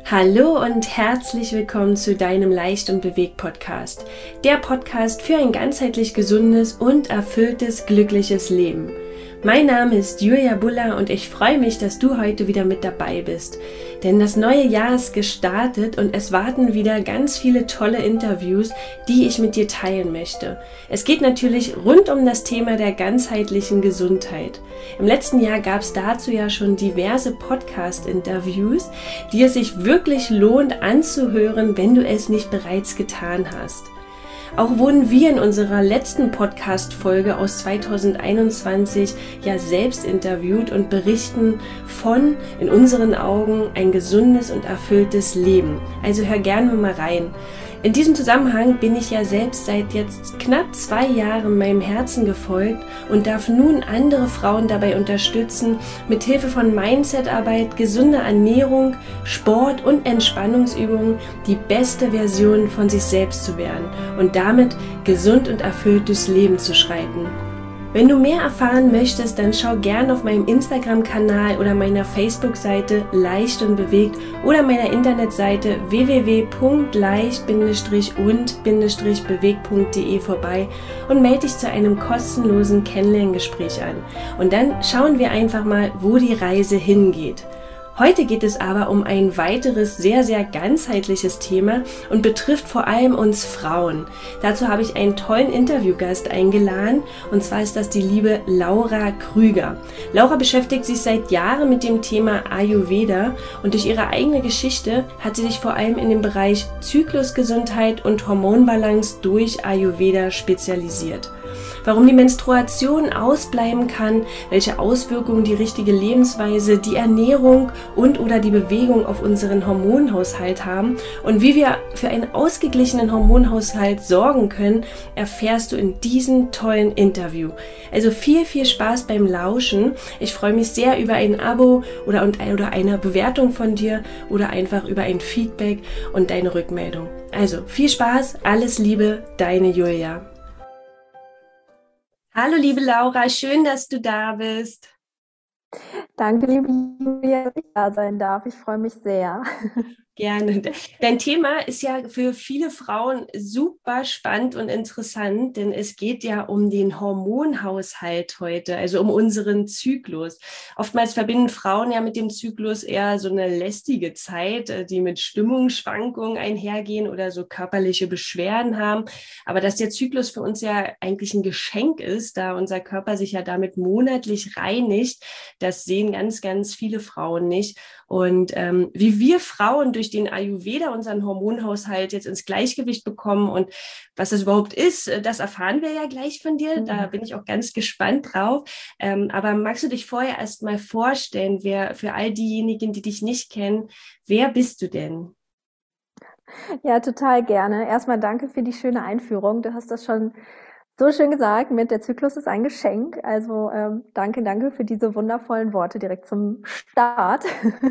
Hallo und herzlich willkommen zu deinem Leicht und bewegt Podcast. Der Podcast für ein ganzheitlich gesundes und erfülltes, glückliches Leben. Mein Name ist Julia Buller und ich freue mich, dass du heute wieder mit dabei bist. Denn das neue Jahr ist gestartet und es warten wieder ganz viele tolle Interviews, die ich mit dir teilen möchte. Es geht natürlich rund um das Thema der ganzheitlichen Gesundheit. Im letzten Jahr gab es dazu ja schon diverse Podcast-Interviews, die es sich wirklich lohnt anzuhören, wenn du es nicht bereits getan hast. Auch wurden wir in unserer letzten Podcast-Folge aus 2021 ja selbst interviewt und berichten von, in unseren Augen, ein gesundes und erfülltes Leben. Also hör gerne mal rein. In diesem Zusammenhang bin ich ja selbst seit jetzt knapp 2 Jahren meinem Herzen gefolgt und darf nun andere Frauen dabei unterstützen, mit Hilfe von Mindset-Arbeit, gesunder Ernährung, Sport und Entspannungsübungen die beste Version von sich selbst zu werden und damit gesund und erfüllt durchs Leben zu schreiten. Wenn du mehr erfahren möchtest, dann schau gerne auf meinem Instagram-Kanal oder meiner Facebook-Seite Leicht und Bewegt oder meiner Internetseite www.leicht-und-bewegt.de vorbei und melde dich zu einem kostenlosen Kennenlerngespräch an. Und dann schauen wir einfach mal, wo die Reise hingeht. Heute geht es aber um ein weiteres sehr, sehr ganzheitliches Thema und betrifft vor allem uns Frauen. Dazu habe ich einen tollen Interviewgast eingeladen und zwar ist das die liebe Laura Krüger. Laura beschäftigt sich seit Jahren mit dem Thema Ayurveda und durch ihre eigene Geschichte hat sie sich vor allem in dem Bereich Zyklusgesundheit und Hormonbalance durch Ayurveda spezialisiert. Warum die Menstruation ausbleiben kann, welche Auswirkungen die richtige Lebensweise, die Ernährung und/oder die Bewegung auf unseren Hormonhaushalt haben und wie wir für einen ausgeglichenen Hormonhaushalt sorgen können, erfährst du in diesem tollen Interview. Also viel, viel Spaß beim Lauschen. Ich freue mich sehr über ein Abo oder eine Bewertung von dir oder einfach über ein Feedback und deine Rückmeldung. Also viel Spaß, alles Liebe, deine Julia. Hallo liebe Laura, schön, dass du da bist. Danke, liebe Julia, dass ich da sein darf. Ich freue mich sehr. Gerne. Dein Thema ist ja für viele Frauen super spannend und interessant, denn es geht ja um den Hormonhaushalt heute, also um unseren Zyklus. Oftmals verbinden Frauen ja mit dem Zyklus eher so eine lästige Zeit, die mit Stimmungsschwankungen einhergehen oder so körperliche Beschwerden haben. Aber dass der Zyklus für uns ja eigentlich ein Geschenk ist, da unser Körper sich ja damit monatlich reinigt, das sehen ganz, ganz viele Frauen nicht. Und wie wir Frauen durch den Ayurveda unseren Hormonhaushalt jetzt ins Gleichgewicht bekommen und was das überhaupt ist, das erfahren wir ja gleich von dir. Da bin ich auch ganz gespannt drauf. Aber magst du dich vorher erst mal vorstellen, wer für all diejenigen, die dich nicht kennen, wer bist du denn? Ja, total gerne. Erstmal danke für die schöne Einführung. Du hast das schon so schön gesagt, mit der Zyklus ist ein Geschenk. Also danke für diese wundervollen Worte direkt zum Start.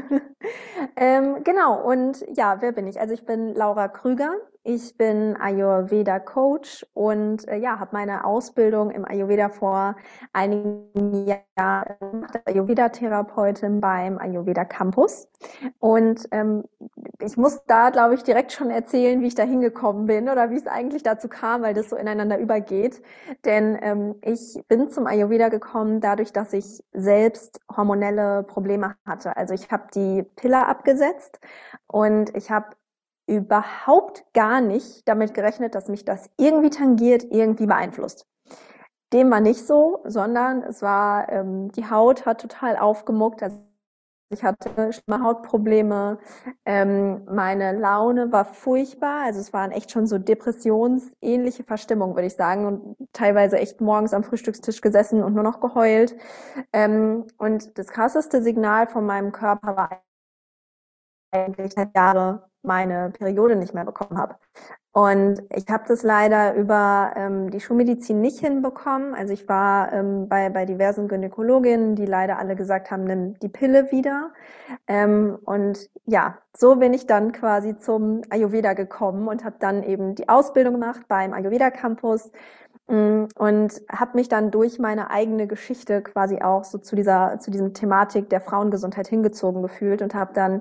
Genau, und ja, wer bin ich? Also ich bin Laura Krüger. Ich bin Ayurveda-Coach und ja, habe meine Ausbildung im Ayurveda vor einigen Jahren gemacht, Ayurveda-Therapeutin beim Ayurveda Campus. Und ich muss da, glaube ich, direkt schon erzählen, wie ich da hingekommen bin oder wie es eigentlich dazu kam, weil das so ineinander übergeht. Denn ich bin zum Ayurveda gekommen dadurch, dass ich selbst hormonelle Probleme hatte. Also ich habe die Pille abgesetzt und ich habe überhaupt gar nicht damit gerechnet, dass mich das irgendwie tangiert, irgendwie beeinflusst. Dem war nicht so, sondern es war, die Haut hat total aufgemuckt. Also ich hatte schlimme Hautprobleme, meine Laune war furchtbar, also es waren echt schon so depressionsähnliche Verstimmungen, würde ich sagen, und teilweise echt morgens am Frühstückstisch gesessen und nur noch geheult. Und das krasseste Signal von meinem Körper war eigentlich seit Jahren meine Periode nicht mehr bekommen habe. Und ich habe das leider über die Schulmedizin nicht hinbekommen. Also ich war bei diversen Gynäkologinnen, die leider alle gesagt haben, nimm die Pille wieder. Und ja, so bin ich dann quasi zum Ayurveda gekommen und habe dann eben die Ausbildung gemacht beim Ayurveda Campus Und habe mich dann durch meine eigene Geschichte quasi auch so zu diesem Thematik der Frauengesundheit hingezogen gefühlt und habe dann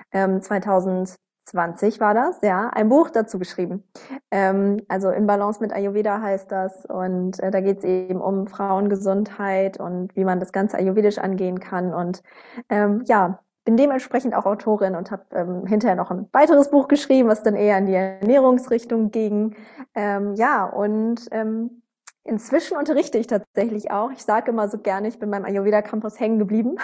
2020 war das, ja, ein Buch dazu geschrieben. Also In Balance mit Ayurveda heißt das, und da geht es eben um Frauengesundheit und wie man das Ganze ayurvedisch angehen kann, und ja, bin dementsprechend auch Autorin und habe hinterher noch ein weiteres Buch geschrieben, was dann eher in die Ernährungsrichtung ging. Ja, und inzwischen unterrichte ich tatsächlich auch. Ich sage immer so gerne, ich bin beim Ayurveda Campus hängen geblieben.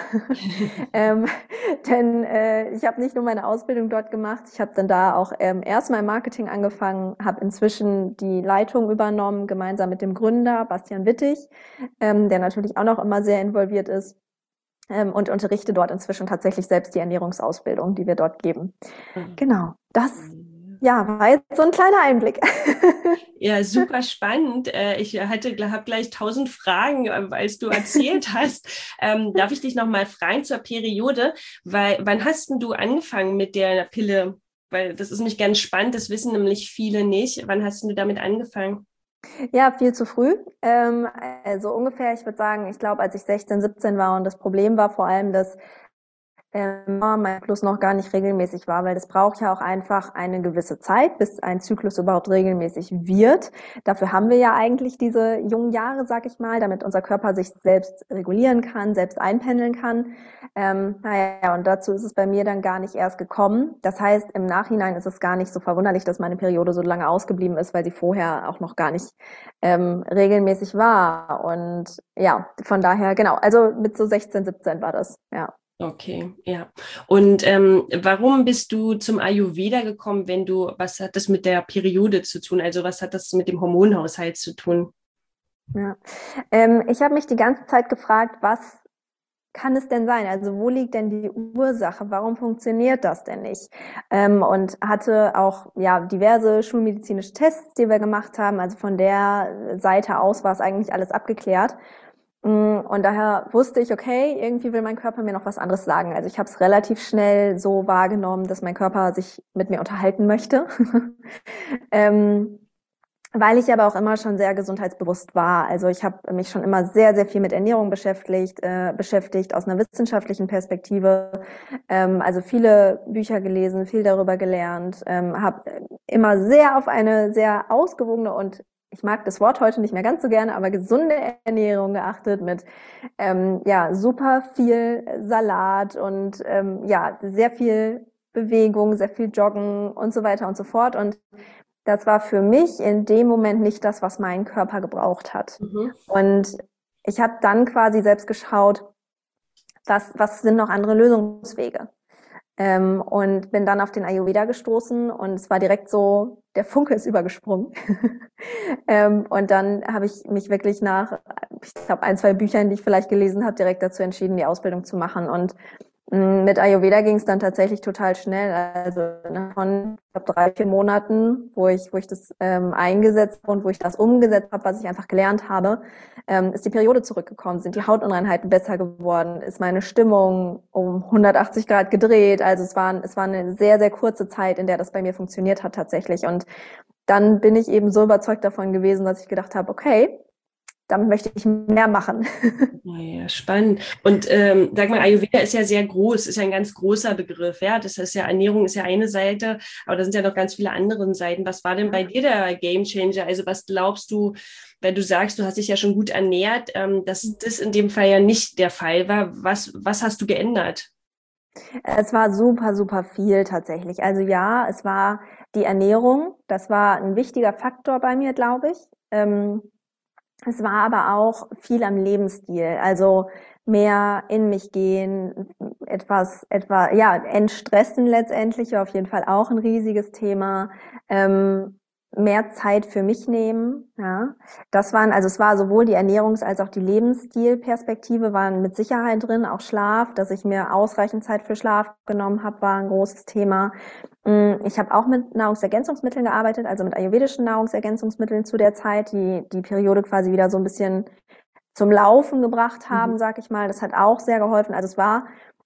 Denn ich habe nicht nur meine Ausbildung dort gemacht, ich habe dann da auch erstmal im Marketing angefangen, habe inzwischen die Leitung übernommen, gemeinsam mit dem Gründer Bastian Wittig, der natürlich auch noch immer sehr involviert ist. Und unterrichte dort inzwischen tatsächlich selbst die Ernährungsausbildung, die wir dort geben. Genau, das ja, war jetzt so ein kleiner Einblick. Ja, super spannend. Ich habe gleich 1000 Fragen, als du erzählt hast. Darf ich dich noch mal fragen zur Periode? Wann hast denn du angefangen mit der Pille? Weil das ist nämlich ganz spannend, das wissen nämlich viele nicht. Wann hast du damit angefangen? Ja, viel zu früh. Also ungefähr, ich würde sagen, ich glaube, als ich 16, 17 war, und das Problem war vor allem, dass mein Zyklus noch gar nicht regelmäßig war, weil das braucht ja auch einfach eine gewisse Zeit, bis ein Zyklus überhaupt regelmäßig wird. Dafür haben wir ja eigentlich diese jungen Jahre, sag ich mal, damit unser Körper sich selbst regulieren kann, selbst einpendeln kann. Naja, und dazu ist es bei mir dann gar nicht erst gekommen. Das heißt, im Nachhinein ist es gar nicht so verwunderlich, dass meine Periode so lange ausgeblieben ist, weil sie vorher auch noch gar nicht regelmäßig war. Und ja, von daher, genau, also mit so 16, 17 war das, ja. Okay, ja. Und warum bist du zum Ayurveda gekommen, was hat das mit der Periode zu tun? Also was hat das mit dem Hormonhaushalt zu tun? Ja, ich habe mich die ganze Zeit gefragt, was kann es denn sein? Also wo liegt denn die Ursache? Warum funktioniert das denn nicht? Und hatte auch ja diverse schulmedizinische Tests, die wir gemacht haben. Also von der Seite aus war es eigentlich alles abgeklärt. Und daher wusste ich, okay, irgendwie will mein Körper mir noch was anderes sagen. Also ich habe es relativ schnell so wahrgenommen, dass mein Körper sich mit mir unterhalten möchte. Weil ich aber auch immer schon sehr gesundheitsbewusst war. Also ich habe mich schon immer sehr, sehr viel mit Ernährung beschäftigt aus einer wissenschaftlichen Perspektive. Also viele Bücher gelesen, viel darüber gelernt, habe immer sehr auf eine sehr ausgewogene und, ich mag das Wort heute nicht mehr ganz so gerne, aber gesunde Ernährung geachtet mit ja super viel Salat und ja sehr viel Bewegung, sehr viel Joggen und so weiter und so fort. Und das war für mich in dem Moment nicht das, was mein Körper gebraucht hat. Mhm. Und ich habe dann quasi selbst geschaut, was sind noch andere Lösungswege? Und bin dann auf den Ayurveda gestoßen, und es war direkt so, der Funke ist übergesprungen. Und dann habe ich mich wirklich nach, ich glaube, 1, 2 Büchern, die ich vielleicht gelesen habe, direkt dazu entschieden, die Ausbildung zu machen. Und mit Ayurveda ging es dann tatsächlich total schnell. Also von, ich glaube, 3, 4 Monaten, wo ich das eingesetzt und wo ich das umgesetzt habe, was ich einfach gelernt habe, ist die Periode zurückgekommen, sind die Hautunreinheiten besser geworden, ist meine Stimmung um 180 Grad gedreht. Also es war eine sehr, sehr kurze Zeit, in der das bei mir funktioniert hat tatsächlich. Und dann bin ich eben so überzeugt davon gewesen, dass ich gedacht habe, okay, damit möchte ich mehr machen. Ja, spannend. Und sag mal, Ayurveda ist ja sehr groß, ist ja ein ganz großer Begriff. Ja, das heißt ja, Ernährung ist ja eine Seite, aber da sind ja noch ganz viele andere Seiten. Was war denn bei dir der Gamechanger? Also was glaubst du, wenn du sagst, du hast dich ja schon gut ernährt, dass das in dem Fall ja nicht der Fall war? Was hast du geändert? Es war super, super viel tatsächlich. Also ja, es war die Ernährung. Das war ein wichtiger Faktor bei mir, glaube ich. Es war aber auch viel am Lebensstil, also mehr in mich gehen, ja, entstressen letztendlich war auf jeden Fall auch ein riesiges Thema. Mehr Zeit für mich nehmen, ja. Also es war sowohl die Ernährungs- als auch die Lebensstilperspektive waren mit Sicherheit drin, auch Schlaf, dass ich mir ausreichend Zeit für Schlaf genommen habe, war ein großes Thema. Ich habe auch mit Nahrungsergänzungsmitteln gearbeitet, also mit ayurvedischen Nahrungsergänzungsmitteln zu der Zeit, die Periode quasi wieder so ein bisschen zum Laufen gebracht haben, sag ich mal. Das hat auch sehr geholfen. Also es war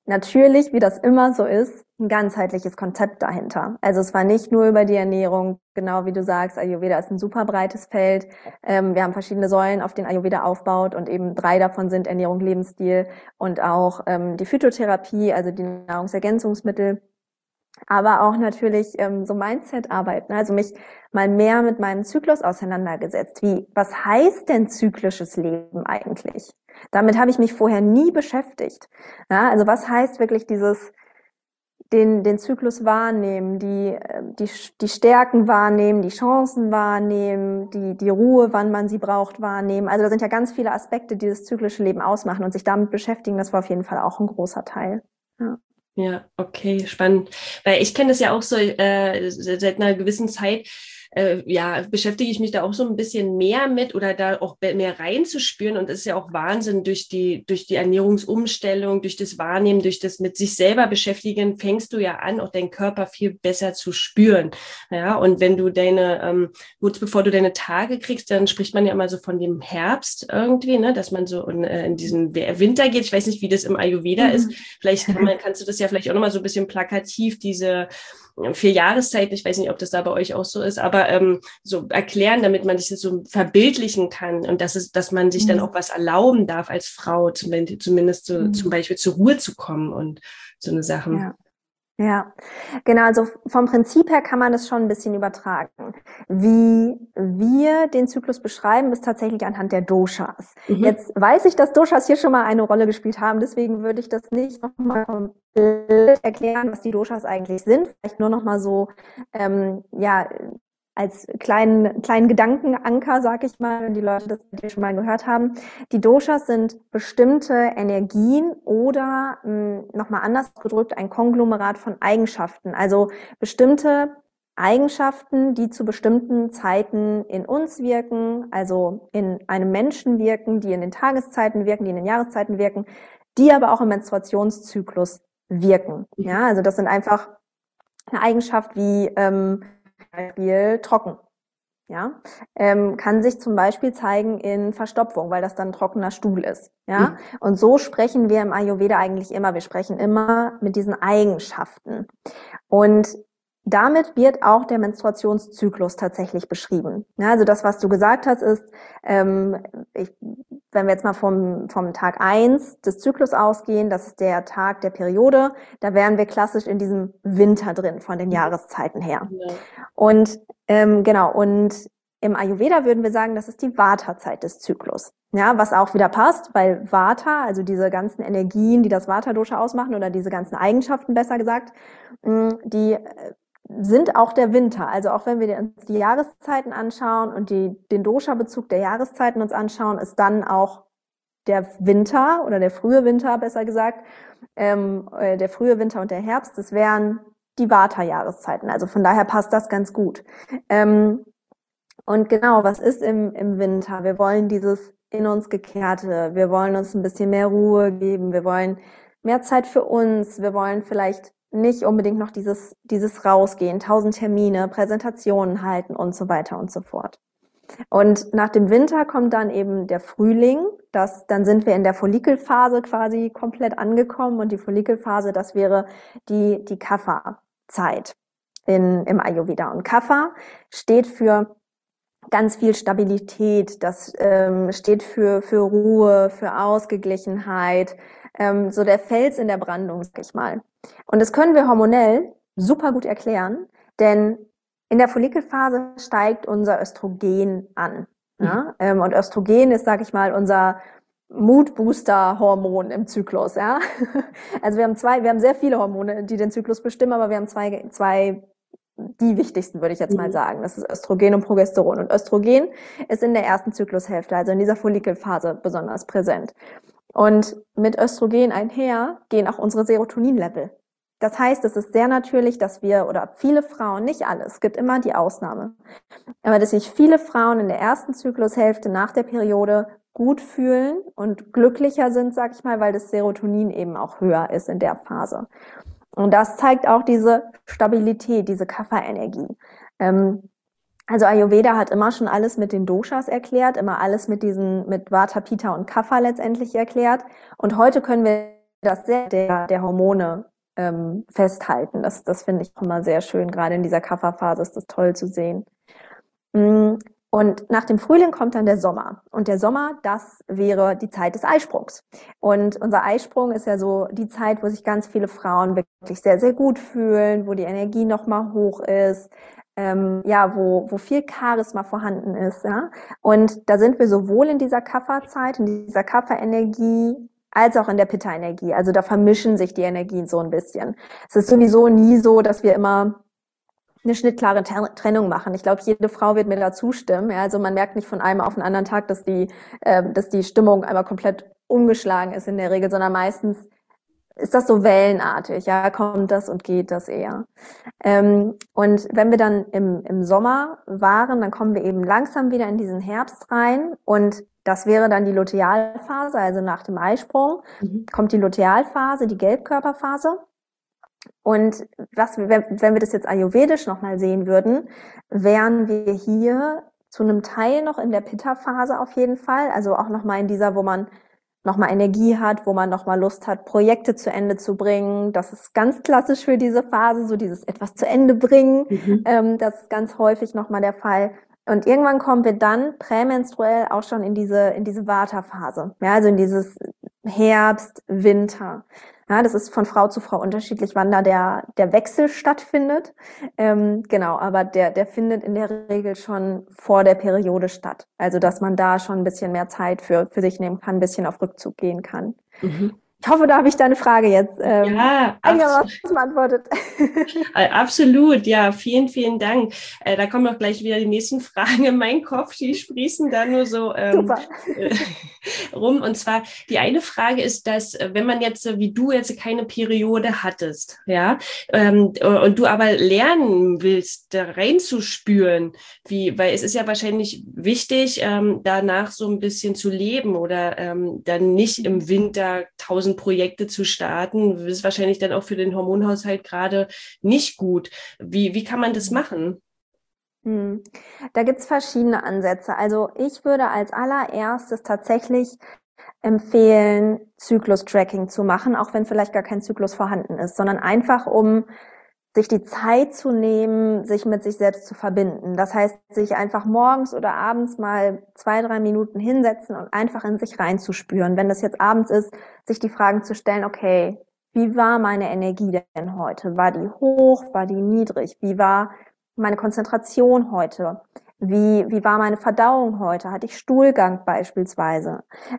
natürlich, wie das immer so ist, ein ganzheitliches Konzept dahinter. Also es war nicht nur über die Ernährung, genau wie du sagst, Ayurveda ist ein super breites Feld. Wir haben verschiedene Säulen, auf denen Ayurveda aufbaut und eben 3 davon sind Ernährung, Lebensstil und auch die Phytotherapie, also die Nahrungsergänzungsmittel. Aber auch natürlich so Mindset-Arbeit, ne? Also mich mal mehr mit meinem Zyklus auseinandergesetzt. Was heißt denn zyklisches Leben eigentlich? Damit habe ich mich vorher nie beschäftigt. Ja, also was heißt wirklich den Zyklus wahrnehmen, die Stärken wahrnehmen, die Chancen wahrnehmen, die Ruhe, wann man sie braucht, wahrnehmen. Also da sind ja ganz viele Aspekte, die das zyklische Leben ausmachen und sich damit beschäftigen, das war auf jeden Fall auch ein großer Teil. Ja. Ja, okay, spannend. Weil ich kenne das ja auch so seit einer gewissen Zeit, ja, beschäftige ich mich da auch so ein bisschen mehr mit oder da auch mehr reinzuspüren. Und es ist ja auch Wahnsinn, durch die Ernährungsumstellung, durch das Wahrnehmen, durch das mit sich selber beschäftigen, fängst du ja an, auch deinen Körper viel besser zu spüren. Ja, und wenn du kurz bevor du deine Tage kriegst, dann spricht man ja immer so von dem Herbst irgendwie, ne, dass man so in diesen Winter geht. Ich weiß nicht, wie das im Ayurveda ist. Vielleicht kannst du das ja vielleicht auch nochmal so ein bisschen plakativ, diese 4 Jahreszeiten, ich weiß nicht, ob das da bei euch auch so ist, aber so erklären, damit man sich das so verbildlichen kann und dass man sich dann auch was erlauben darf als Frau, zumindest so, zum Beispiel zur Ruhe zu kommen und so eine Sachen. Ja. Ja, genau, also vom Prinzip her kann man das schon ein bisschen übertragen. Wie wir den Zyklus beschreiben, ist tatsächlich anhand der Doshas. Jetzt weiß ich, dass Doshas hier schon mal eine Rolle gespielt haben, deswegen würde ich das nicht nochmal komplett erklären, was die Doshas eigentlich sind. Vielleicht nur nochmal so, als kleinen Gedankenanker, sag ich mal, wenn die Leute das schon mal gehört haben. Die Doshas sind bestimmte Energien oder nochmal anders gedrückt ein Konglomerat von Eigenschaften. Also bestimmte Eigenschaften, die zu bestimmten Zeiten in uns wirken, also in einem Menschen wirken, die in den Tageszeiten wirken, die in den Jahreszeiten wirken, die aber auch im Menstruationszyklus wirken. Ja, also das sind einfach eine Eigenschaft wie Beispiel trocken. Ja, kann sich zum Beispiel zeigen in Verstopfung, weil das dann trockener Stuhl ist. Ja, und so sprechen wir im Ayurveda eigentlich immer. Wir sprechen immer mit diesen Eigenschaften. Und damit wird auch der Menstruationszyklus tatsächlich beschrieben. Ja, also das, was du gesagt hast, ist, wenn wir jetzt mal vom Tag 1 des Zyklus ausgehen, das ist der Tag der Periode, da wären wir klassisch in diesem Winter drin, von den Jahreszeiten her. Ja. Und genau, und im Ayurveda würden wir sagen, das ist die Vata-Zeit des Zyklus. Ja, was auch wieder passt, weil Vata, also diese ganzen Energien, die das Vata-Dosha ausmachen, oder diese ganzen Eigenschaften, besser gesagt, die sind auch der Winter. Also auch wenn wir uns die Jahreszeiten anschauen und den Dosha-Bezug der Jahreszeiten uns anschauen, ist dann auch der Winter oder der frühe Winter, besser gesagt, der frühe Winter und der Herbst, das wären die Vata-Jahreszeiten. Also von daher passt das ganz gut. Und genau, was ist im Winter? Wir wollen dieses in uns Gekehrte, wir wollen uns ein bisschen mehr Ruhe geben, wir wollen mehr Zeit für uns, wir wollen vielleicht nicht unbedingt noch dieses Rausgehen, 1000 Termine, Präsentationen halten und so weiter und so fort. Und nach dem Winter kommt dann eben der Frühling, dann sind wir in der Follikelphase quasi komplett angekommen und die Follikelphase, das wäre die Kapha-Zeit im Ayurveda. Und Kapha steht für ganz viel Stabilität, das steht für Ruhe, für Ausgeglichenheit, so der Fels in der Brandung, sag ich mal. Und das können wir hormonell super gut erklären, denn in der Follikelphase steigt unser Östrogen an. Ja? Und Östrogen ist, sag ich mal, unser Mood-Booster-Hormon im Zyklus. Ja? Also wir haben sehr viele Hormone, die den Zyklus bestimmen, aber wir haben zwei die wichtigsten, würde ich jetzt mal sagen. Das ist Östrogen und Progesteron. Und Östrogen ist in der ersten Zyklushälfte, also in dieser Follikelphase, besonders präsent. Und mit Östrogen einher gehen auch unsere Serotonin-Level. Das heißt, es ist sehr natürlich, dass wir, oder viele Frauen, nicht alle, es gibt immer die Ausnahme, aber dass sich viele Frauen in der ersten Zyklushälfte nach der Periode gut fühlen und glücklicher sind, sag ich mal, weil das Serotonin eben auch höher ist in der Phase. Und das zeigt auch diese Stabilität, diese Kapha-Energie. Also Ayurveda hat immer schon alles mit den Doshas erklärt, immer alles mit Vata, Pitta und Kapha letztendlich erklärt. Und heute können wir das sehr der Hormone festhalten. Das finde ich immer sehr schön. Gerade in dieser Kafferphase ist das toll zu sehen. Und nach dem Frühling kommt dann der Sommer. Und der Sommer, das wäre die Zeit des Eisprungs. Und unser Eisprung ist ja so die Zeit, wo sich ganz viele Frauen wirklich sehr, sehr gut fühlen, wo die Energie nochmal hoch ist, wo viel Charisma vorhanden ist. Ja? Und da sind wir sowohl in dieser Kafferzeit, in dieser Kafferenergie, als auch in der Pitta-Energie. Also da vermischen sich die Energien so ein bisschen. Es ist sowieso nie so, dass wir immer eine schnittklare Trennung machen. Ich glaube, jede Frau wird mir da zustimmen. Ja, also man merkt nicht von einem auf den anderen Tag, dass die Stimmung einmal komplett umgeschlagen ist in der Regel, sondern meistens ist das so wellenartig. Ja, kommt das und geht das eher. Und wenn wir dann im Sommer waren, dann kommen wir eben langsam wieder in diesen Herbst rein und das wäre dann die Lutealphase, also nach dem Eisprung kommt die Lutealphase, die Gelbkörperphase. Und wenn wir das jetzt ayurvedisch nochmal sehen würden, wären wir hier zu einem Teil noch in der Pitta-Phase auf jeden Fall. Also auch nochmal in dieser, wo man nochmal Energie hat, wo man nochmal Lust hat, Projekte zu Ende zu bringen. Das ist ganz klassisch für diese Phase, so dieses etwas zu Ende bringen. Das ist ganz häufig nochmal der Fall. Und irgendwann kommen wir dann prämenstruell auch schon in diese Vata-Phase. Ja, also in dieses Herbst, Winter. Ja, das ist von Frau zu Frau unterschiedlich, wann da der Wechsel stattfindet. Genau, aber der findet in der Regel schon vor der Periode statt. Also, dass man da schon ein bisschen mehr Zeit für sich nehmen kann, ein bisschen auf Rückzug gehen kann. Ich hoffe, da habe ich deine Frage jetzt einigermaßen beantwortet. Absolut, ja, vielen, vielen Dank. Da kommen auch gleich wieder die nächsten Fragen in meinen Kopf, die sprießen da nur so rum. Und zwar, die eine Frage ist, dass wenn man jetzt, wie du jetzt keine Periode hattest, ja, und du aber lernen willst, da reinzuspüren, weil es ist ja wahrscheinlich wichtig, danach so ein bisschen zu leben oder dann nicht im Winter 1000 Projekte zu starten, ist wahrscheinlich dann auch für den Hormonhaushalt gerade nicht gut. Wie kann man das machen? Da gibt's verschiedene Ansätze. Also ich würde als allererstes tatsächlich empfehlen, Zyklus-Tracking zu machen, auch wenn vielleicht gar kein Zyklus vorhanden ist, sondern einfach um sich die Zeit zu nehmen, sich mit sich selbst zu verbinden. Das heißt, sich einfach morgens oder abends mal 2-3 Minuten hinsetzen und einfach in sich reinzuspüren. Wenn das jetzt abends ist, sich die Fragen zu stellen, okay, wie war meine Energie denn heute? War die hoch? War die niedrig? Wie war meine Konzentration heute? Wie war meine Verdauung heute? Hatte ich Stuhlgang beispielsweise?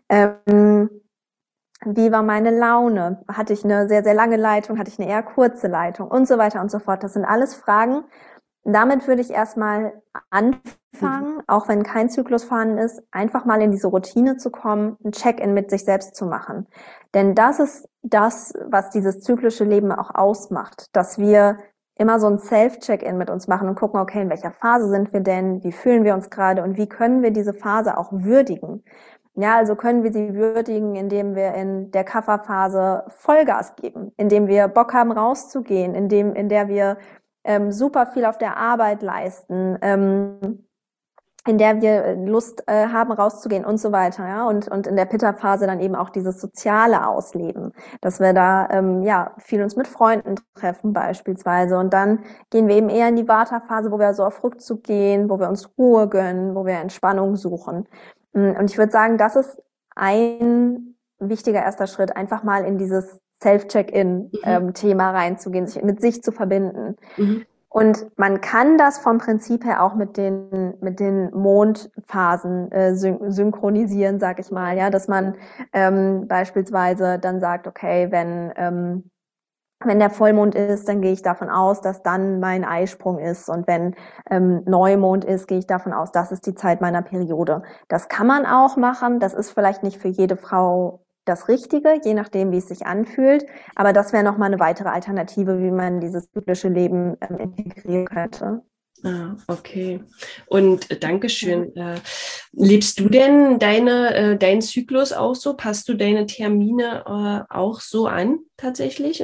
Wie war meine Laune? Hatte ich eine sehr, sehr lange Leitung? Hatte ich eine eher kurze Leitung? Und so weiter und so fort. Das sind alles Fragen. Damit würde ich erstmal anfangen, auch wenn kein Zyklus vorhanden ist, einfach mal in diese Routine zu kommen, ein Check-in mit sich selbst zu machen. Denn das ist das, was dieses zyklische Leben auch ausmacht, dass wir immer so ein Self-Check-in mit uns machen und gucken, okay, in welcher Phase sind wir denn? Wie fühlen wir uns gerade? Und wie können wir diese Phase auch würdigen? Ja, also können wir sie würdigen, indem wir in der Kafferphase Vollgas geben, indem wir Bock haben, rauszugehen, in der wir super viel auf der Arbeit leisten, in der wir Lust haben, rauszugehen und so weiter, ja, und in der Pitta-Phase dann eben auch dieses Soziale ausleben, dass wir da viel uns mit Freunden treffen beispielsweise und dann gehen wir eben eher in die Vata-Phase, wo wir so auf Rückzug gehen, wo wir uns Ruhe gönnen, wo wir Entspannung suchen. Und ich würde sagen, das ist ein wichtiger erster Schritt, einfach mal in dieses Self-Check-In-Thema reinzugehen, sich mit sich zu verbinden. Und man kann das vom Prinzip her auch mit den Mondphasen synchronisieren, sag ich mal, ja, dass man beispielsweise dann sagt, okay, wenn der Vollmond ist, dann gehe ich davon aus, dass dann mein Eisprung ist. Und wenn Neumond ist, gehe ich davon aus, das ist die Zeit meiner Periode. Das kann man auch machen. Das ist vielleicht nicht für jede Frau das Richtige, je nachdem, wie es sich anfühlt. Aber das wäre nochmal eine weitere Alternative, wie man dieses zyklische Leben integrieren könnte. Ah, okay. Und Dankeschön. Lebst du denn deinen Zyklus auch so? Passt du deine Termine auch so an, tatsächlich?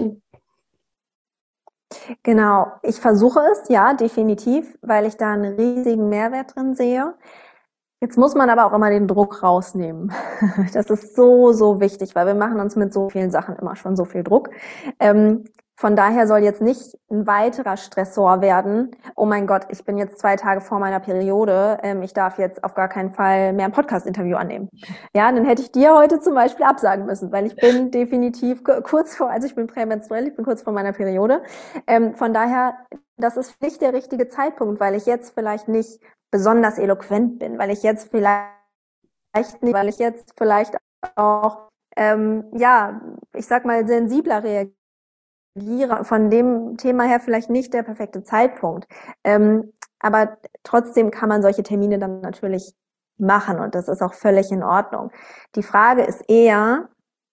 Genau, ich versuche es, ja, definitiv, weil ich da einen riesigen Mehrwert drin sehe. Jetzt muss man aber auch immer den Druck rausnehmen. Das ist so, so wichtig, weil wir machen uns mit so vielen Sachen immer schon so viel Druck. Von daher soll jetzt nicht ein weiterer Stressor werden. Oh mein Gott, ich bin jetzt 2 Tage vor meiner Periode. Ich darf jetzt auf gar keinen Fall mehr ein Podcast-Interview annehmen. Ja, dann hätte ich dir heute zum Beispiel absagen müssen, weil ich bin definitiv kurz vor, also ich bin prämenstruell, ich bin kurz vor meiner Periode. Von daher, das ist nicht der richtige Zeitpunkt, weil ich jetzt vielleicht nicht besonders eloquent bin, weil ich jetzt vielleicht auch, ich sag mal, sensibler reagiere. Von dem Thema her vielleicht nicht der perfekte Zeitpunkt. Aber trotzdem kann man solche Termine dann natürlich machen und das ist auch völlig in Ordnung. Die Frage ist eher,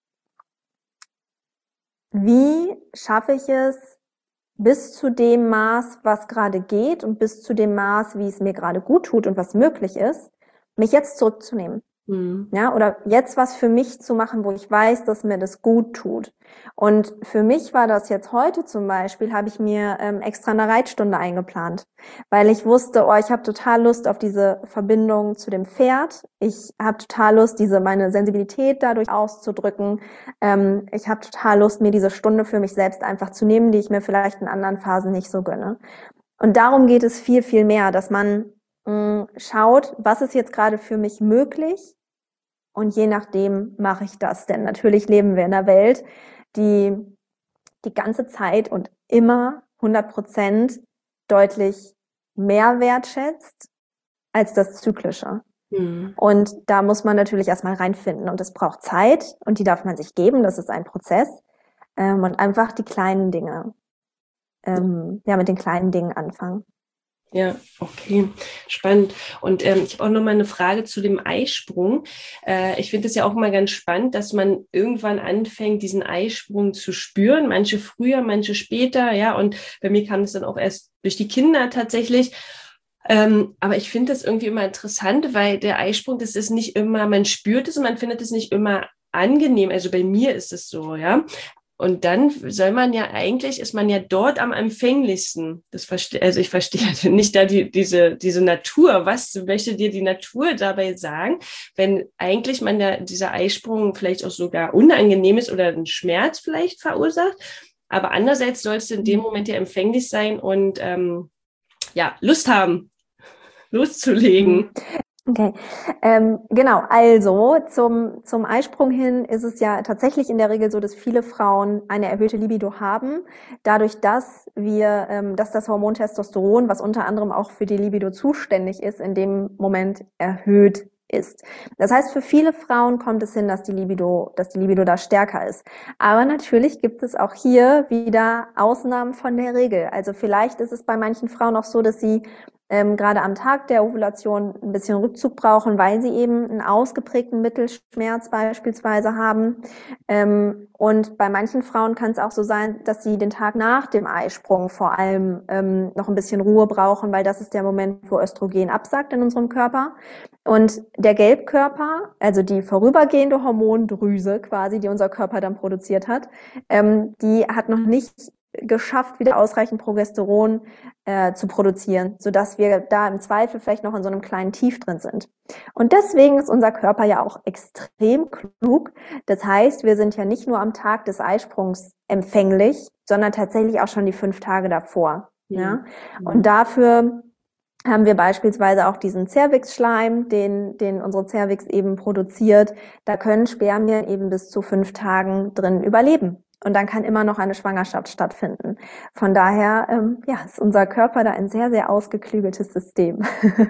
wie schaffe ich es bis zu dem Maß, was gerade geht und bis zu dem Maß, wie es mir gerade gut tut und was möglich ist, mich jetzt zurückzunehmen. Ja, oder jetzt was für mich zu machen, wo ich weiß, dass mir das gut tut. Und für mich war das jetzt heute zum Beispiel, habe ich mir extra eine Reitstunde eingeplant, weil ich wusste, ich habe total Lust auf diese Verbindung zu dem Pferd. Ich habe total Lust, meine Sensibilität dadurch auszudrücken. Ich habe total Lust, mir diese Stunde für mich selbst einfach zu nehmen, die ich mir vielleicht in anderen Phasen nicht so gönne. Und darum geht es viel, viel mehr, dass man schaut, was ist jetzt gerade für mich möglich. Und je nachdem mache ich das, denn natürlich leben wir in einer Welt, die die ganze Zeit und immer 100% deutlich mehr wertschätzt als das Zyklische. Und da muss man natürlich erstmal reinfinden und es braucht Zeit und die darf man sich geben, das ist ein Prozess und einfach die kleinen Dinge, mit den kleinen Dingen anfangen. Ja, okay, spannend. Und ich habe auch noch mal eine Frage zu dem Eisprung. Ich finde es ja auch mal ganz spannend, dass man irgendwann anfängt, diesen Eisprung zu spüren. Manche früher, manche später, ja. Und bei mir kam es dann auch erst durch die Kinder tatsächlich. Aber ich finde das irgendwie immer interessant, weil der Eisprung, das ist nicht immer, man spürt es und man findet es nicht immer angenehm. Also bei mir ist es so, ja. Und dann ist man ja dort am empfänglichsten. Also ich verstehe nicht da diese Natur. Was möchte dir die Natur dabei sagen, wenn eigentlich dieser Eisprung vielleicht auch sogar unangenehm ist oder einen Schmerz vielleicht verursacht? Aber andererseits sollst du in dem Moment ja empfänglich sein und Lust haben, loszulegen. Okay, genau. Also zum Eisprung hin ist es ja tatsächlich in der Regel so, dass viele Frauen eine erhöhte Libido haben, dadurch, dass das Hormon Testosteron, was unter anderem auch für die Libido zuständig ist, in dem Moment erhöht ist. Das heißt, für viele Frauen kommt es hin, dass die Libido da stärker ist. Aber natürlich gibt es auch hier wieder Ausnahmen von der Regel. Also vielleicht ist es bei manchen Frauen auch so, dass sie gerade am Tag der Ovulation ein bisschen Rückzug brauchen, weil sie eben einen ausgeprägten Mittelschmerz beispielsweise haben. Und bei manchen Frauen kann es auch so sein, dass sie den Tag nach dem Eisprung vor allem noch ein bisschen Ruhe brauchen, weil das ist der Moment, wo Östrogen absackt in unserem Körper. Und der Gelbkörper, also die vorübergehende Hormondrüse quasi, die unser Körper dann produziert hat, die hat noch nicht geschafft, wieder ausreichend Progesteron zu produzieren, sodass wir da im Zweifel vielleicht noch in so einem kleinen Tief drin sind. Und deswegen ist unser Körper ja auch extrem klug. Das heißt, wir sind ja nicht nur am Tag des Eisprungs empfänglich, sondern tatsächlich auch schon die 5 Tage davor. Ja? Und dafür haben wir beispielsweise auch diesen Cervix-Schleim, den unsere Cervix eben produziert. Da können Spermien eben bis zu 5 Tagen drin überleben. Und dann kann immer noch eine Schwangerschaft stattfinden. Von daher ist unser Körper da ein sehr, sehr ausgeklügeltes System.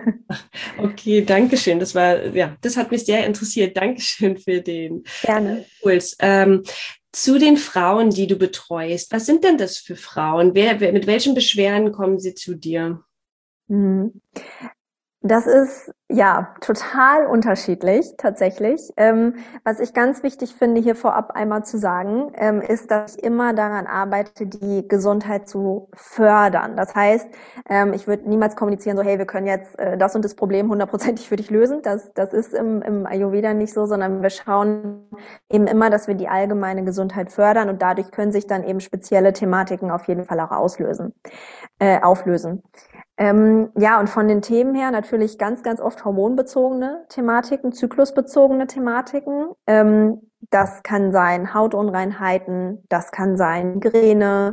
Okay, danke schön. Das hat mich sehr interessiert. Dankeschön für den Impuls. Zu den Frauen, die du betreust. Was sind denn das für Frauen? Mit welchen Beschwerden kommen sie zu dir? Das ist ja total unterschiedlich tatsächlich. Was ich ganz wichtig finde, hier vorab einmal zu sagen, ist, dass ich immer daran arbeite, die Gesundheit zu fördern. Das heißt, ich würde niemals kommunizieren, so hey, wir können jetzt das und das Problem 100%ig für dich lösen. Das ist im Ayurveda nicht so, sondern wir schauen eben immer, dass wir die allgemeine Gesundheit fördern und dadurch können sich dann eben spezielle Thematiken auf jeden Fall auch auflösen. Ja, und von den Themen her natürlich ganz, ganz oft hormonbezogene Thematiken, zyklusbezogene Thematiken. Das kann sein Hautunreinheiten, das kann sein Migräne,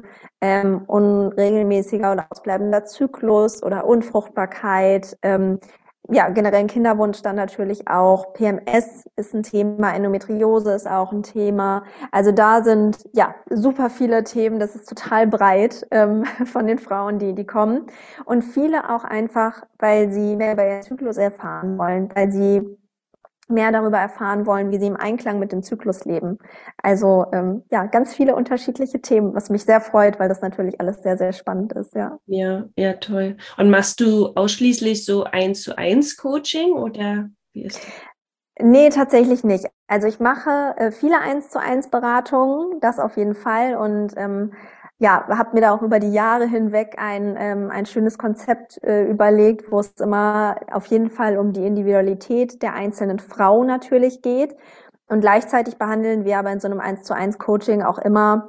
unregelmäßiger oder ausbleibender Zyklus oder Unfruchtbarkeit. Ja, generell Kinderwunsch dann natürlich auch. PMS ist ein Thema, Endometriose ist auch ein Thema. Also da sind ja super viele Themen. Das ist total breit von den Frauen, die kommen. Und viele auch einfach, weil sie mehr über ihren Zyklus erfahren wollen, weil sie mehr darüber erfahren wollen, wie sie im Einklang mit dem Zyklus leben. Also ja, ganz viele unterschiedliche Themen, was mich sehr freut, weil das natürlich alles sehr, sehr spannend ist, ja. Ja, ja, toll. Und machst du ausschließlich so 1:1 Coaching oder wie ist das? Nee, tatsächlich nicht. Also ich mache viele 1:1 Beratungen, das auf jeden Fall. Und ja, habe mir da auch über die Jahre hinweg ein schönes Konzept überlegt, wo es immer auf jeden Fall um die Individualität der einzelnen Frau natürlich geht. Und gleichzeitig behandeln wir aber in so einem 1:1 Coaching auch immer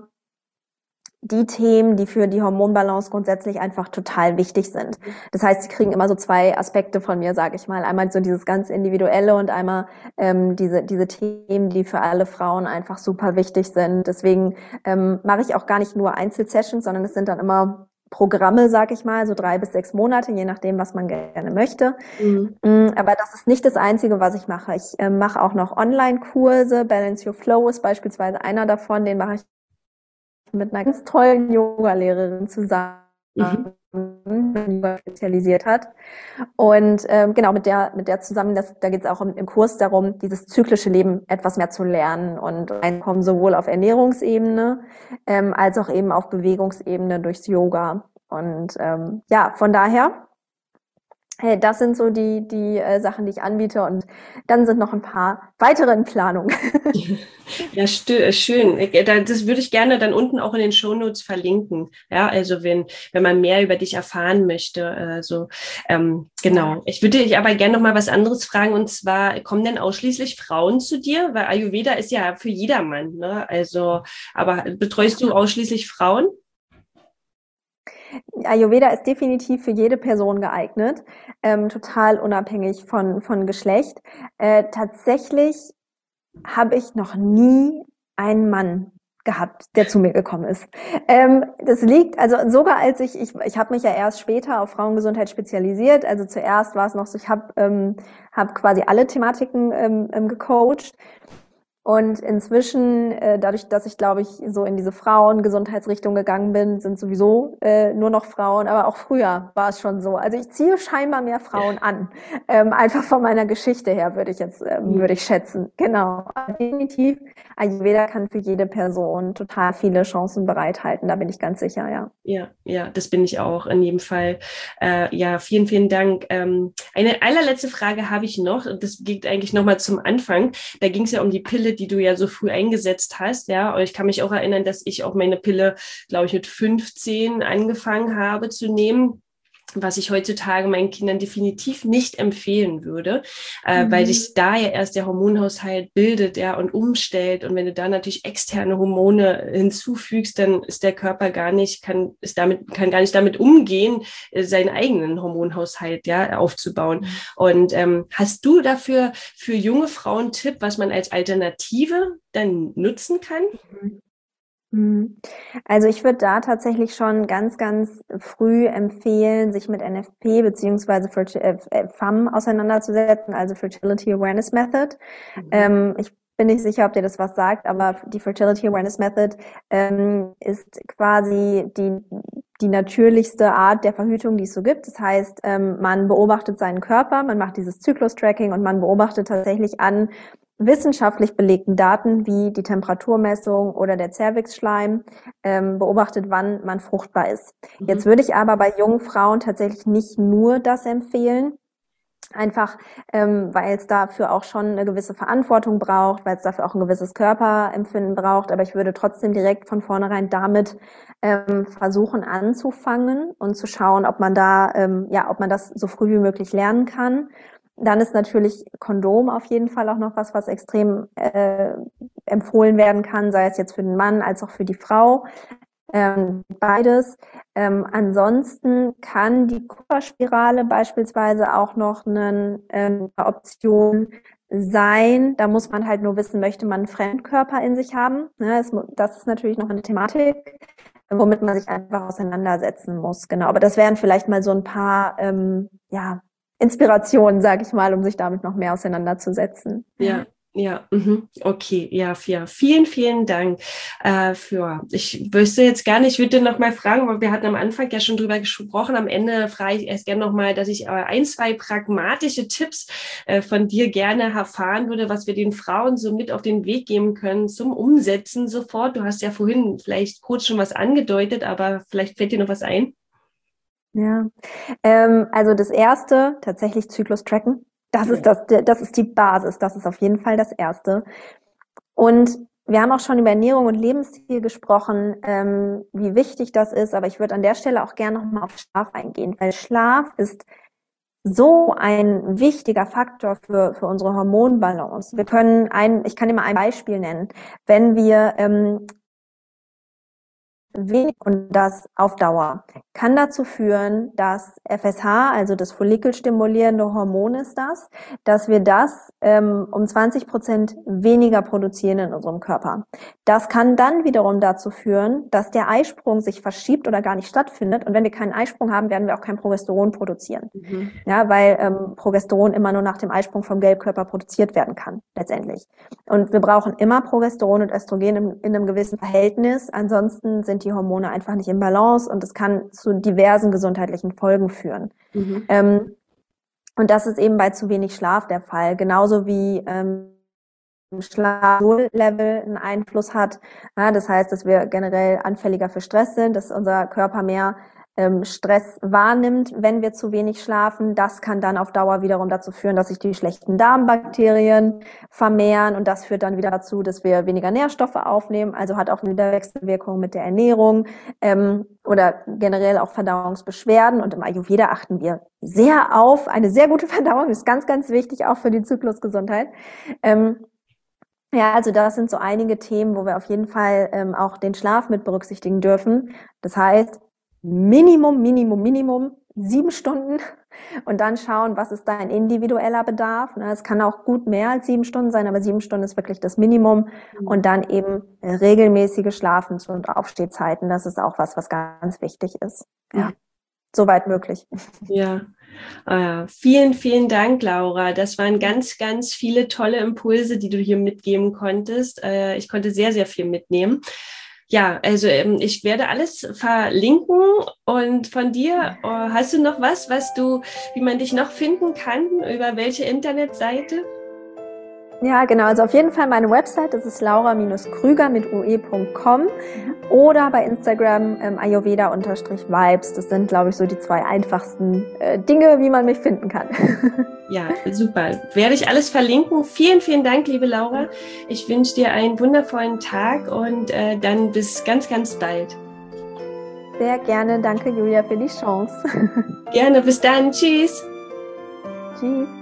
die Themen, die für die Hormonbalance grundsätzlich einfach total wichtig sind. Das heißt, sie kriegen immer so zwei Aspekte von mir, sage ich mal. Einmal so dieses ganz Individuelle und einmal diese Themen, die für alle Frauen einfach super wichtig sind. Deswegen mache ich auch gar nicht nur Einzelsessions, sondern es sind dann immer Programme, sag ich mal, so 3 bis 6 Monate, je nachdem, was man gerne möchte. Aber das ist nicht das Einzige, was ich mache. Ich mache auch noch Online-Kurse. Balance Your Flow ist beispielsweise einer davon. Den mache ich mit einer ganz tollen Yoga-Lehrerin zusammen, Mhm. die Yoga spezialisiert hat. Und genau, mit der zusammen, da geht es auch im Kurs darum, dieses zyklische Leben etwas mehr zu lernen und reinkommen, sowohl auf Ernährungsebene als auch eben auf Bewegungsebene durchs Yoga. Und ja, von daher, das sind so die Sachen, die ich anbiete. Und dann sind noch ein paar weitere in Planung. Ja, schön. Das würde ich gerne dann unten auch in den Shownotes verlinken. Ja, also wenn man mehr über dich erfahren möchte. Genau. Ich würde dich aber gerne noch mal was anderes fragen. Und zwar, kommen denn ausschließlich Frauen zu dir? Weil Ayurveda ist ja für jedermann, ne? Also, aber betreust du ausschließlich Frauen? Ayurveda ist definitiv für jede Person geeignet, total unabhängig von Geschlecht. Tatsächlich habe ich noch nie einen Mann gehabt, der zu mir gekommen ist. Das liegt, also sogar als ich habe mich ja erst später auf Frauengesundheit spezialisiert. Also zuerst war es noch so, ich hab quasi alle Thematiken gecoacht. Und inzwischen, dadurch, dass ich, glaube ich, so in diese Frauengesundheitsrichtung gegangen bin, sind sowieso nur noch Frauen, aber auch früher war es schon so. Also ich ziehe scheinbar mehr Frauen an. Einfach von meiner Geschichte her würde ich schätzen. Genau. Definitiv, Ayurveda kann für jede Person total viele Chancen bereithalten, da bin ich ganz sicher, ja. Ja, ja, das bin ich auch in jedem Fall. Ja, vielen, vielen Dank. Eine allerletzte Frage habe ich noch. Das geht eigentlich nochmal zum Anfang. Da ging es ja um die Pille, die du ja so früh eingesetzt hast. Ja, und ich kann mich auch erinnern, dass ich auch meine Pille, glaube ich, mit 15 angefangen habe zu nehmen, was ich heutzutage meinen Kindern definitiv nicht empfehlen würde, weil sich da ja erst der Hormonhaushalt bildet, ja, und umstellt. Und wenn du da natürlich externe Hormone hinzufügst, dann ist der Körper kann gar nicht damit umgehen, seinen eigenen Hormonhaushalt, ja, aufzubauen. Und hast du dafür für junge Frauen einen Tipp, was man als Alternative dann nutzen kann? Also ich würde da tatsächlich schon ganz, ganz früh empfehlen, sich mit NFP beziehungsweise FAM auseinanderzusetzen, also Fertility Awareness Method. Ich bin nicht sicher, ob dir das was sagt, aber die Fertility Awareness Method ist quasi die natürlichste Art der Verhütung, die es so gibt. Das heißt, man beobachtet seinen Körper, man macht dieses Zyklus-Tracking und man beobachtet tatsächlich an wissenschaftlich belegten Daten wie die Temperaturmessung oder der Zervixschleim beobachtet, wann man fruchtbar ist. Jetzt würde ich aber bei jungen Frauen tatsächlich nicht nur das empfehlen, einfach weil es dafür auch schon eine gewisse Verantwortung braucht, weil es dafür auch ein gewisses Körperempfinden braucht. Aber ich würde trotzdem direkt von vornherein damit versuchen anzufangen und zu schauen, ob man da ob man das so früh wie möglich lernen kann. Dann ist natürlich Kondom auf jeden Fall auch noch was extrem empfohlen werden kann, sei es jetzt für den Mann als auch für die Frau. Beides. Ansonsten kann die Kupferspirale beispielsweise auch noch eine Option sein. Da muss man halt nur wissen, möchte man einen Fremdkörper in sich haben? Ne, das ist natürlich noch eine Thematik, womit man sich einfach auseinandersetzen muss. Genau, aber das wären vielleicht mal so ein paar Inspirationen, sage ich mal, um sich damit noch mehr auseinanderzusetzen. Ja, okay, ja, vielen, vielen Dank ich wüsste jetzt gar nicht, ich würde noch mal fragen, weil wir hatten am Anfang ja schon drüber gesprochen, am Ende frage ich erst gerne noch mal, dass ich 1, 2 pragmatische Tipps von dir gerne erfahren würde, was wir den Frauen so mit auf den Weg geben können zum Umsetzen sofort. Du hast ja vorhin vielleicht kurz schon was angedeutet, aber vielleicht fällt dir noch was ein. Ja, also das erste, tatsächlich Zyklus tracken. Das ist die Basis. Das ist auf jeden Fall das Erste. Und wir haben auch schon über Ernährung und Lebensstil gesprochen, wie wichtig das ist. Aber ich würde an der Stelle auch gerne nochmal auf Schlaf eingehen, weil Schlaf ist so ein wichtiger Faktor für unsere Hormonbalance. Ich kann dir mal ein Beispiel nennen. Wenn wir wenig und das auf Dauer kann dazu führen, dass FSH, also das follikelstimulierende Hormon ist dass wir das um 20% weniger produzieren in unserem Körper. Das kann dann wiederum dazu führen, dass der Eisprung sich verschiebt oder gar nicht stattfindet. Und wenn wir keinen Eisprung haben, werden wir auch kein Progesteron produzieren. Ja, weil Progesteron immer nur nach dem Eisprung vom Gelbkörper produziert werden kann, letztendlich. Und wir brauchen immer Progesteron und Östrogen in einem gewissen Verhältnis. Ansonsten sind die Hormone einfach nicht im Balance und es kann zu diversen gesundheitlichen Folgen führen. Und das ist eben bei zu wenig Schlaf der Fall. Genauso wie Schlaflevel einen Einfluss hat. Ja, das heißt, dass wir generell anfälliger für Stress sind, dass unser Körper mehr Stress wahrnimmt, wenn wir zu wenig schlafen. Das kann dann auf Dauer wiederum dazu führen, dass sich die schlechten Darmbakterien vermehren und das führt dann wieder dazu, dass wir weniger Nährstoffe aufnehmen, also hat auch wieder Wechselwirkung mit der Ernährung oder generell auch Verdauungsbeschwerden und im Ayurveda achten wir sehr auf eine sehr gute Verdauung, das ist ganz, ganz wichtig, auch für die Zyklusgesundheit. Ja, also das sind so einige Themen, wo wir auf jeden Fall auch den Schlaf mit berücksichtigen dürfen. Das heißt, Minimum 7 Stunden und dann schauen, was ist dein individueller Bedarf. Es kann auch gut mehr als 7 Stunden sein, aber 7 Stunden ist wirklich das Minimum und dann eben regelmäßige Schlafens- und Aufstehzeiten. Das ist auch was ganz wichtig ist. Ja, soweit möglich. Ja. Vielen, vielen Dank, Laura. Das waren ganz, ganz viele tolle Impulse, die du hier mitgeben konntest. Ich konnte sehr, sehr viel mitnehmen. Ja, also ich werde alles verlinken und von dir, hast du noch was, wie man dich noch finden kann, über welche Internetseite? Ja, genau. Also auf jeden Fall meine Website, das ist laura-krüger mit ue.com oder bei Instagram ayurveda_vibes. Das sind, glaube ich, so die 2 einfachsten Dinge, wie man mich finden kann. Ja, super. Werde ich alles verlinken. Vielen, vielen Dank, liebe Laura. Ich wünsche dir einen wundervollen Tag und dann bis ganz, ganz bald. Sehr gerne. Danke, Julia, für die Chance. Gerne. Bis dann. Tschüss. Tschüss.